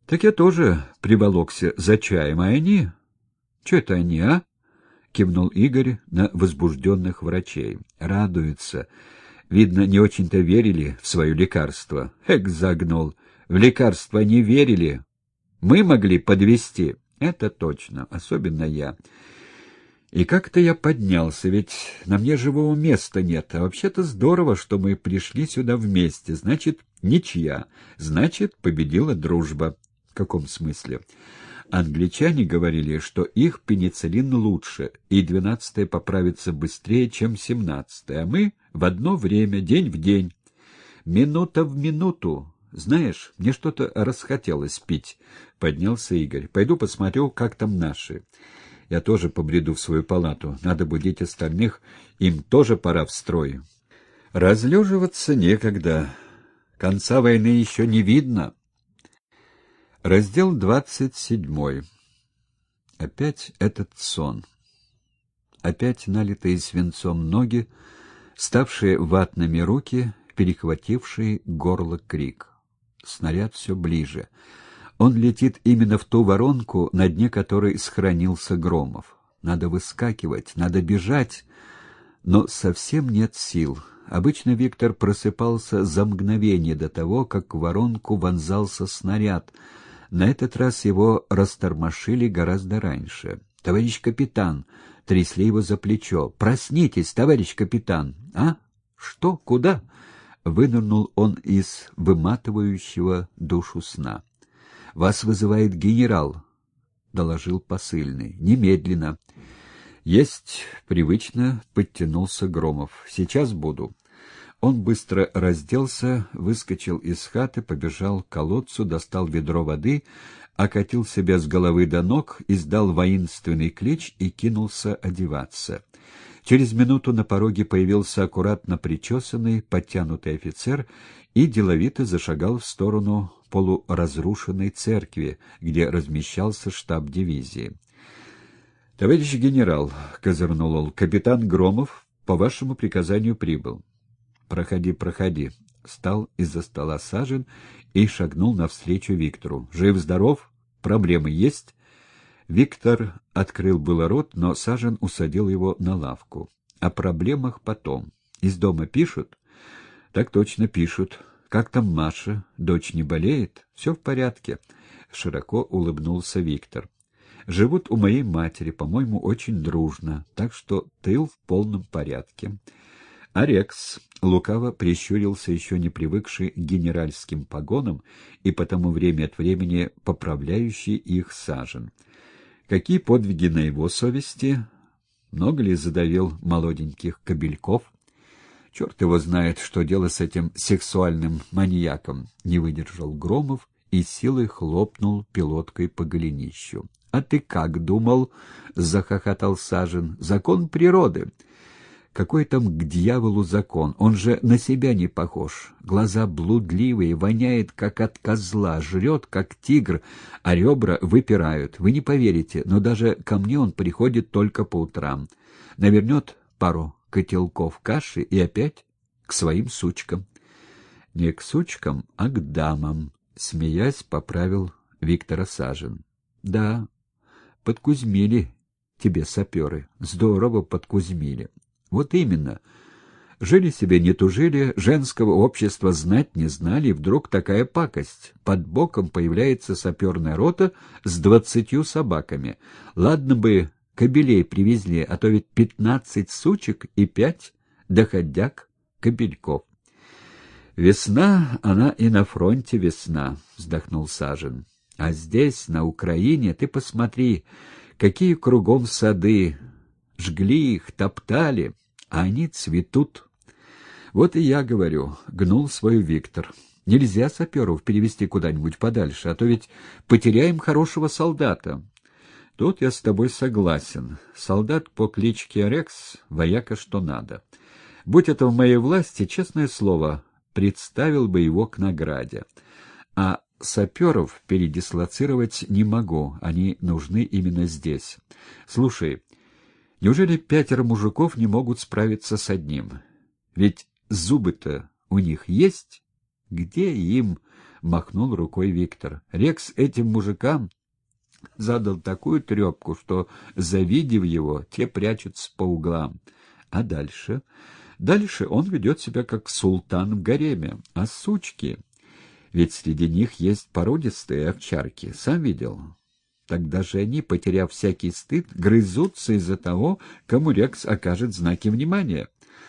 Так я тоже приволокся за чаем, а они... Че это они, а? Кивнул Игорь на возбужденных врачей. Радуются. Видно, не очень-то верили в свое лекарство. Эк, загнул. В лекарство не верили. Мы могли подвести. Это точно, особенно я. И как-то я поднялся, ведь на мне живого места нет. А вообще-то здорово, что мы пришли сюда вместе. Значит, ничья. Значит, победила дружба. В каком смысле? Англичане говорили, что их пенициллин лучше, и 12-е поправится быстрее, чем 17-е, а мы в одно время, день в день. Минута в минуту. Знаешь, мне что-то расхотелось пить. Поднялся Игорь. Пойду посмотрю, как там наши. Я тоже побреду в свою палату. Надо будить остальных. Им тоже пора в строй. Разлеживаться некогда. Конца войны еще не видно. Раздел 27. Опять этот сон. Опять налитые свинцом ноги, ставшие ватными руки, перехватившие горло крик. Снаряд все ближе. Он летит именно в ту воронку, на дне которой схоронился Громов. Надо выскакивать, надо бежать, но совсем нет сил. Обычно Виктор просыпался за мгновение до того, как в воронку вонзался снаряд. На этот раз его растормошили гораздо раньше. «Товарищ капитан!» — трясли его за плечо. «Проснитесь, товарищ капитан!» «А? Что? Куда?» — вынырнул он из выматывающего душу сна. «Вас вызывает генерал», — доложил посыльный. «Немедленно». «Есть», — привычно подтянулся Громов. «Сейчас буду». Он быстро разделся, выскочил из хаты, побежал к колодцу, достал ведро воды, окатил себя с головы до ног, издал воинственный клич и кинулся одеваться. Через минуту на пороге появился аккуратно причесанный, подтянутый офицер и деловито зашагал в сторону полуразрушенной церкви, где размещался штаб дивизии. «Товарищ генерал», — козырнул он, — «капитан Громов по вашему приказанию прибыл». «Проходи, проходи», — встал из-за стола Сажин и шагнул навстречу Виктору. «Жив-здоров? Проблемы есть?» Виктор открыл было рот, но Сажин усадил его на лавку. «О проблемах потом. Из дома пишут?» «Так точно пишут. Как там Маша? Дочь не болеет? Все в порядке?» Широко улыбнулся Виктор. «Живут у моей матери, по-моему, очень дружно, так что тыл в полном порядке». А Рекс лукаво прищурился, еще не привыкший к генеральским погонам и потому время от времени поправляющий их Сажин. Какие подвиги на его совести? Много ли задавил молоденьких кобельков? Черт его знает, что дело с этим сексуальным маньяком, не выдержал Громов и силой хлопнул пилоткой по голенищу. — А ты как думал? — захохотал Сажин. — Закон природы. Какой там к дьяволу закон? Он же на себя не похож. Глаза блудливые, воняет, как от козла, жрет, как тигр, а ребра выпирают. Вы не поверите, но даже ко мне он приходит только по утрам. Навернет пару котелков каши и опять к своим сучкам. Не к сучкам, а к дамам, смеясь, поправил Виктора Сажин. Да, подкузмили тебе саперы, здорово подкузмили. Вот именно. Жили себе не тужили, женского общества знать не знали, и вдруг такая пакость. Под боком появляется саперная рота с 20 собаками. Ладно бы кобелей привезли, а то ведь 15 сучек и 5 доходяг кобельков. «Весна, она и на фронте весна», — вздохнул Сажин. «А здесь, на Украине, ты посмотри, какие кругом сады. Жгли их, топтали, а они цветут». «Вот и я говорю», — гнул свой Виктор. «Нельзя саперов перевести куда-нибудь подальше, а то ведь потеряем хорошего солдата». «Тут я с тобой согласен. Солдат по кличке Рекс — вояка что надо. Будь это в моей власти, честное слово, представил бы его к награде. А саперов передислоцировать не могу, они нужны именно здесь. Слушай, неужели 5 мужиков не могут справиться с одним? Ведь зубы-то у них есть? Где им — махнул рукой Виктор. Рекс этим мужикам задал такую трепку, что, завидев его, те прячутся по углам. А дальше? Дальше он ведет себя как султан в гареме. А сучки... Ведь среди них есть породистые овчарки, сам видел. Тогда же они, потеряв всякий стыд, грызутся из-за того, кому Рекс окажет знаки внимания.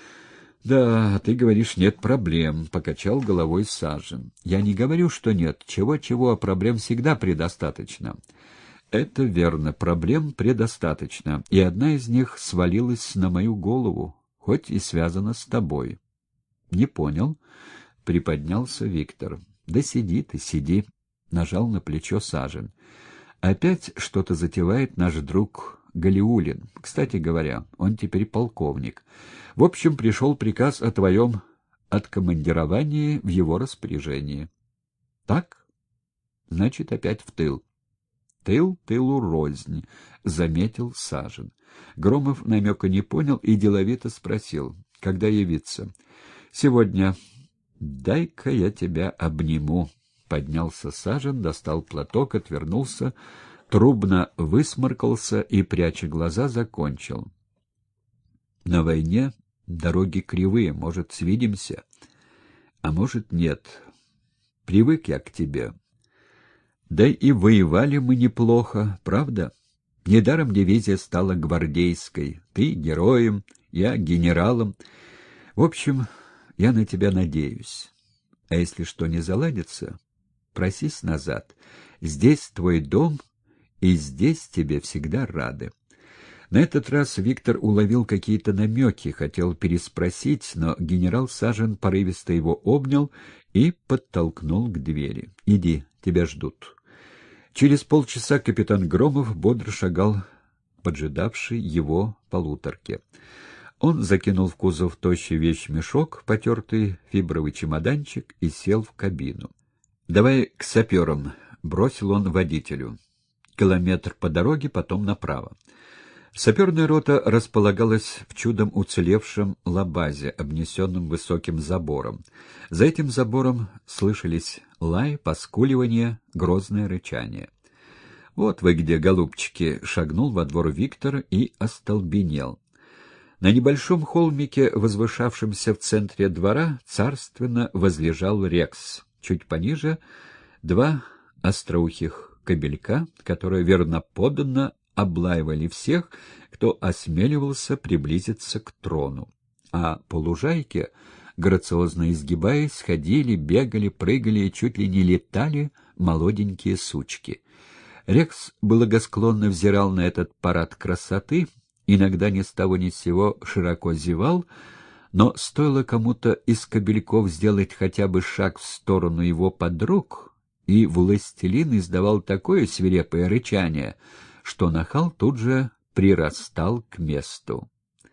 — Да, ты говоришь, нет проблем, — покачал головой Сажен. — Я не говорю, что нет. Чего-чего, а проблем всегда предостаточно. — Это верно, проблем предостаточно, и одна из них свалилась на мою голову, хоть и связана с тобой. — Не понял, — приподнялся Виктор. — Да сиди ты, сиди, — нажал на плечо Сажен. — Опять что-то затевает наш друг Галиулин. Кстати говоря, он теперь полковник. В общем, пришел приказ о твоем откомандировании в его распоряжении. — Так? Значит, опять в тыл. — Тыл тылу рознь, — заметил Сажен. Громов намека не понял и деловито спросил, когда явиться. — Сегодня. — Дай-ка я тебя обниму. Поднялся Сажен, достал платок, отвернулся, трубно высморкался и, пряча глаза, закончил. — На войне дороги кривые, может, свидимся? А может, нет. Привык я к тебе. Да и воевали мы неплохо, правда? Недаром дивизия стала гвардейской. Ты героем, я генералом. В общем, я на тебя надеюсь. А если что не заладится, просись назад. Здесь твой дом, и здесь тебе всегда рады. На этот раз Виктор уловил какие-то намеки, хотел переспросить, но генерал Сажен порывисто его обнял и подтолкнул к двери. — Иди, тебя ждут. Через полчаса капитан Громов бодро шагал поджидавший его полуторке. Он закинул в кузов тощий вещмешок, потертый фибровый чемоданчик и сел в кабину. — Давай к саперам, — бросил он водителю. Километр по дороге, потом направо. Саперная рота располагалась в чудом уцелевшем лабазе, обнесенном высоким забором. За этим забором слышались лай, поскуливание, грозное рычание. — Вот вы где, голубчики! — шагнул во двор Виктор и остолбенел. На небольшом холмике, возвышавшемся в центре двора, царственно возлежал Рекс. Чуть пониже — два остроухих кобелька, которые верноподданно облаивали всех, кто осмеливался приблизиться к трону. А по лужайке, грациозно изгибаясь, ходили, бегали, прыгали и чуть ли не летали молоденькие сучки. Рекс благосклонно взирал на этот парад красоты, иногда ни с того ни с сего широко зевал, но стоило кому-то из кобельков сделать хотя бы шаг в сторону его подруг, и властелин издавал такое свирепое рычание, что нахал тут же прирастал к месту.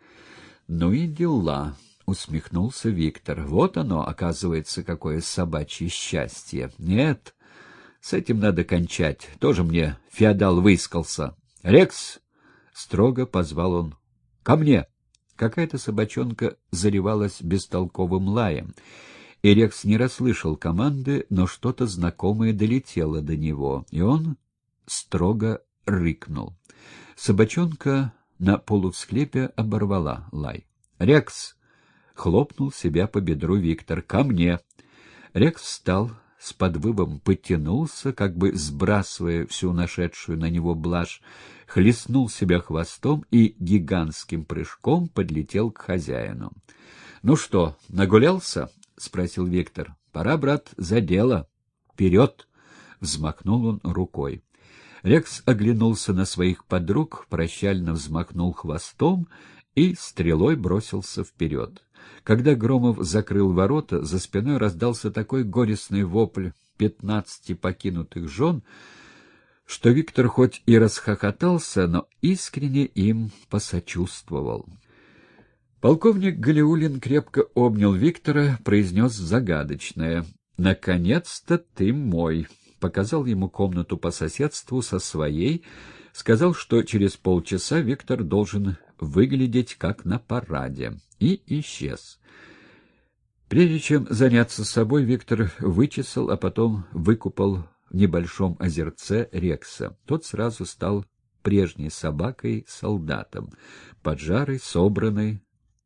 — Ну и дела, — усмехнулся Виктор. — Вот оно, оказывается, какое собачье счастье. Нет, с этим надо кончать. Тоже мне феодал выискался. — Рекс! — строго позвал он. — Ко мне! Какая-то собачонка заревалась бестолковым лаем, и Рекс не расслышал команды, но что-то знакомое долетело до него, и он строго рыкнул. Собачонка на полувсхлепе оборвала лай. «Рекс!» — хлопнул себя по бедру Виктор. «Ко мне!» Рекс встал, с подвывом подтянулся, как бы сбрасывая всю нашедшую на него блажь, хлестнул себя хвостом и гигантским прыжком подлетел к хозяину. «Ну что, нагулялся?» — спросил Виктор. «Пора, брат, за дело. Вперед!» — взмахнул он рукой. Рекс оглянулся на своих подруг, прощально взмахнул хвостом и стрелой бросился вперед. Когда Громов закрыл ворота, за спиной раздался такой горестный вопль 15 покинутых жен, что Виктор хоть и расхохотался, но искренне им посочувствовал. Полковник Галиулин крепко обнял Виктора, произнес загадочное: «Наконец-то ты мой!» Показал ему комнату по соседству со своей, сказал, что через полчаса Виктор должен выглядеть как на параде, и исчез. Прежде чем заняться собой, Виктор вычесал, а потом выкупал в небольшом озерце Рекса. Тот сразу стал прежней собакой-солдатом, поджарой, собранной,